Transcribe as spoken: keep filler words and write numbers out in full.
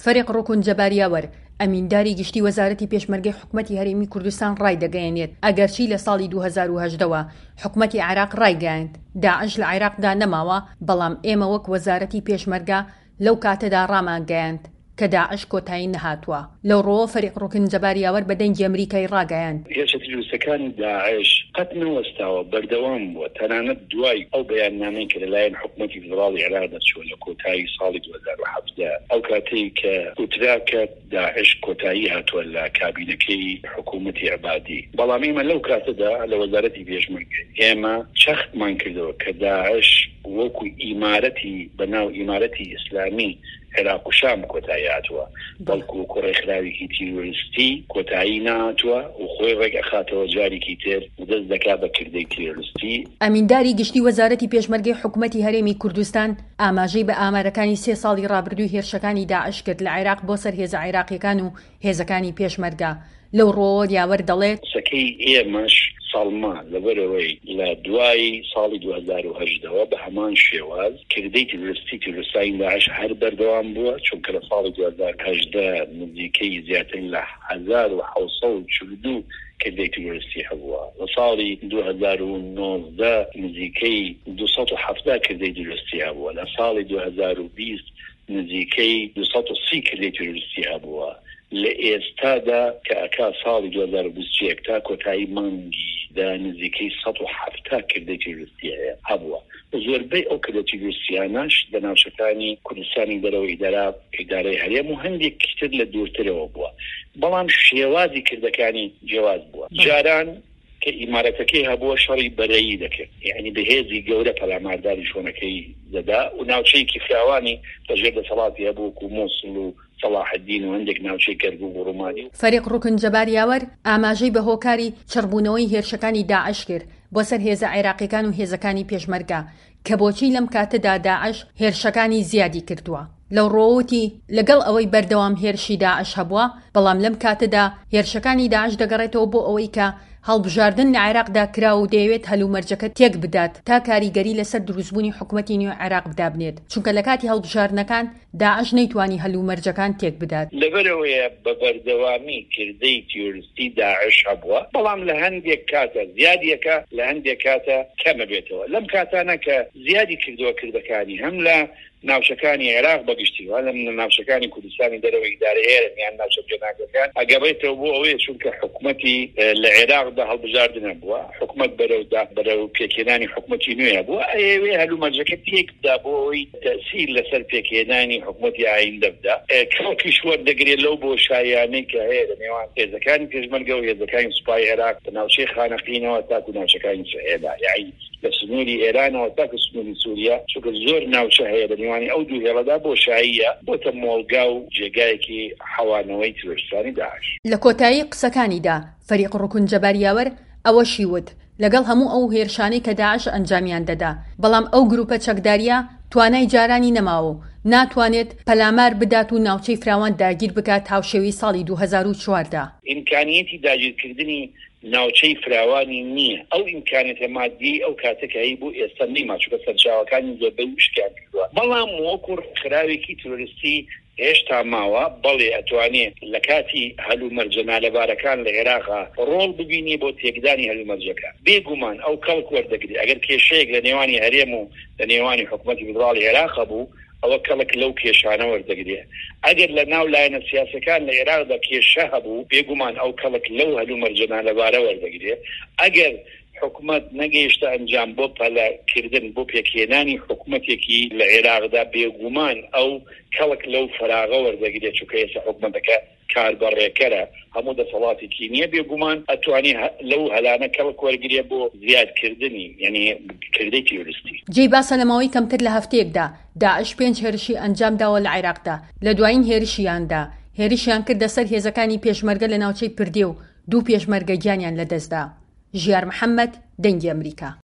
فەرێق ڕۆکن جەباریاوەر ئەمینداری گشتی وەزارەتی پێشمەرگەی حکومەتی هەرێمی کوردستان ڕایدەگەیەنێت ئەگەرچی لە ساڵی دوو هەزار و هەژدەوە حکومەتی عێراق ڕایگەیاند داعش لە عێراقدا نەماوە، بەڵام ئێمە وەک وەزارەتی پێشمەرگە لەو کاتەدا ڕامانگەیاند کە داعش کۆتایی نەهاتووە. لەو ڕۆوە فەرێق ڕۆکن جەباریاوەر بە دەنگی ئەمریکای ڕاگەیاند هێرشە تروریستەکانی داعش قەت نەوەستاوە، بەردەوام بووە، تەنانەت دوای ئەو بەیاننامەی کە لەلایەن حکومەتی فێدراڵی عێراق دەرچووە لە کۆتایی ساڵی دوو هەزار و هەفدە، ئەو کاتەی کە وترا کە داعش کۆتایی هاتووە لە کابینەکەی حکومەتی عبادی. بەڵام ئێمە لەو کاتەدا لە وەزارەتی پێشمەرگەی ئێمە چەختمان کردەوە کە داعش وەکو ئیمارەتی بەناو ئیمارەتی ئیسلامی عێراق و شام کۆتایی هاتووە، بەڵکو کوڕێخراوێکی تیرۆریستی کۆتایی نهاتووە و خۆی ڕێک ئەخاتەوە جارێکی تر دەست دەکات بە کردەی تیرۆریستی. ئەمینداری گشتی وەزارەتی پێشمەرگەی حکومەتی هەرێمی کوردستان ئاماژەی بە ئامارەکانی سێ ساڵی ڕابردووی هێرشەکانی داعش کرد لە عێراق بۆ سەر هێزە عێراقیەکان و هێزەکانی پێشمەرگە. لەو ڕۆوە یاوەر دەڵێت سەکەی ئێمەش ساڵما لەبەرەوەی لە دوای ساڵی دوو هەزار و هەژدەوە بە هەمان شێواز کردەی تیرۆریستی تیرۆریستانی داعش هەر بەردەوام بووە، چونکە لە ساڵی دوو هەزار و هەژدە نزیکەی زیاتر لە هەزار و حەوت سەد و چل و دوو کردەی تیرۆریستی هەبووە. لە ساڵی دوو هەزار و نۆزدە نزیکەی دوو سەد و حەفتا کردەی تیرۆریستی هەبووە. لە ساڵی دوو هەزار و بیست نزیکەی دوو سەد و سی کردەی تیرۆریستی هەبووە. لە ئێستادا کە ئەکا ساڵی دوو هەزار و بیست و یەک تا کۆتایی مانگی دا نزیکەی سەد و حەفتا کردەی تیرۆریستی هەبووە. زۆربەی ئەو کردە تیرۆریستیانەش لە ناوچەکانی کوردستانی دەرەوەی ئیدارە ئیدارەی هەرێم و هەندێکی تر لە دوورترەوە بووە، بەڵام شێوازی کردەکانی جیاواز بووە. جاران کە ئیمارەتەکەی هەبووە شەڕی بەرەیی دەکرد، یعنی بەهێزی گەورە پەلامارداری شوێنەکەی دەدا و ناوچەیەکی فراوانی بەژێر دەسەڵاتی هەبوو وەکو مووسڵ و صلاح الدین و هەندێک ناوچەی کەرکووک و ڕۆمانی. فەرێق ڕۆکن جەباریاوەر ئاماژەی بە هۆکاری چڕبوونەوەی هێرشەکانی داعش کرد بۆ سەر هێزە عێراقیەکان و هێزەکانی پێشمەرگە کە بۆچی لەم کاتەدا داعش هێرشەکانی زیادی کردووە. لەو ڕۆوەتی لەگەڵ ئەوەی بەردەوام هێرشی داعش هەبووە، بەڵام لەم کاتەدا هێرشەکانی داعش دەگەڕێتەوە بۆ ئەوەی کە هەڵبژاردن لە عێراقدا کرا و دەیەوێت هەلومەرجەکە تێک بدات تا کاریگەری لەسەر دروستبوونی حکومەتی نوێ عێراق بدابنێت، چونکە لە کاتی هەڵبژاردنەکان داعش نەیتوانی هەلومەرجەکان تێک بدات. لەبەرەوەیە بە بەردەوامی کردەی تیرۆریستی داعش هەبووە، بەڵام لە هەندێک کاتە زیادیەکە لە هەندێک کاتە کەمە بێتەوە. لەم کاتانە کە زیادی کردووە کردەکانی هەم لە ناوچەکانی عێراق بەگشتیوە لە ناوچەکانی کوردستانی دەرەوەی ئیدارەی هەرێم یان ناوچە جێناگەکان ئەگەڕێتەوە بۆ ئەوەیە چونکە حکومەتی لە عێراقدا هەڵبژاردنە بووە، حکومەت بەرەودا بەرەو پێکهێنانی حکومەتی نوێ بووە، ئەوێ هەلومەرجەکە تێک بدا بۆ ئەوەی تەسیر لەسەر پێکهێنانی حکومەتی ئایندە بدا. کەڵکیش وەردەگرێت لەو بۆشاییانەی کە هەیە لە نێوان هێزەکانی پێشمەرگە و هێزەکانی سوپای عێراق لە ناوچەی خانەقینەوە تاکو ناوچەکانی سوهێدا، یعنی لە سنووری ئێرانەوە تاکو سنووری سووریا، چونکە زۆر ناوچە هەیە لە نێوانی ئەو دوو هێڵەدا بۆشاییە بۆتە مۆڵگا و جێگایەکی حەوانەوەی تیرۆریستانی داعش. لە کۆتایی قسەکانیدا فەرێق ڕۆکن جەباریاوەر ئەوەشی وت لەگەڵ هەموو ئەو هێرشانەی کە داعش ئەنجامیان دەدا، بەڵام ئەو گروپە چەکداریە توانای جارانی نەماوە و ناتوانێت پەلامار بدات و ناوچەی فراوان داگیر بکات هاوشێوەی ساڵی دوو هەزار و چواردا. ئیمکانیەتی داگیرکردنی ناوچەی فراوانی نییە. ئەو ئیمکانیەتە مادی ئەو کاتێک هەیە بۆ ئێستا نیما، چونکە سەرچاوەکانی زۆربەی وشکیان کردووە، بەڵام وەکو خراوێکی تیرۆریستی هێشتا ماوە. بەڵێ ئەتوانێت لە کاتی هەلومەرجە لەبارەکان لە عێراقا ڕۆڵ ببینی بۆ تێکدانی هەلومەرجەکە. بێگومان ئەو کەڵک وەردەگری ئەگەر کێشەیەک لە نێوانی هەرێم و لە نێوانی حکومەتی فێدراڵی عێراق بوو، ئەوە کەڵک لەو کێشانە وەردەگرێ. ئەگەر لە ناو لایەنە سیاسەکان لە عێراقدا کێشە هەبوو، بێگومان ئەو کەڵک لەو هەلومەرجە لەبارە وەردەگرێ. ئەگەر حکومت نەگەیشتە ئەنجام بۆ پەلەکردن بۆ پێکهێنانی حکومەتێکی لە عێراقدا، بێگومان ئەو کەڵک لەو فراغە وەردەگرێت، چونکە ئێستا حکومەتەکە کاربەڕێکەرە، هەموو دەسەڵاتێکی نییە، بێگومان ئەتوانی لەو هەلانە کەڵک وەرگرێ بۆ زیادکردنی یعنی کردەی تیرۆریستی. جێی باسە لەماوەی کەمتر لە هەفتەیەکدا داعش پێنج هێرشی ئەنجام داوە لە عێراقدا. لە دوایین هێرشیاندا هێرشیان کردە سەر هێزەکانی پێشمەرگە لە ناوچەی پردێ و دوو پێشمەرگە گیانیان لەدەستدا. ژیار محەممەد، دەنگی ئەمریکا.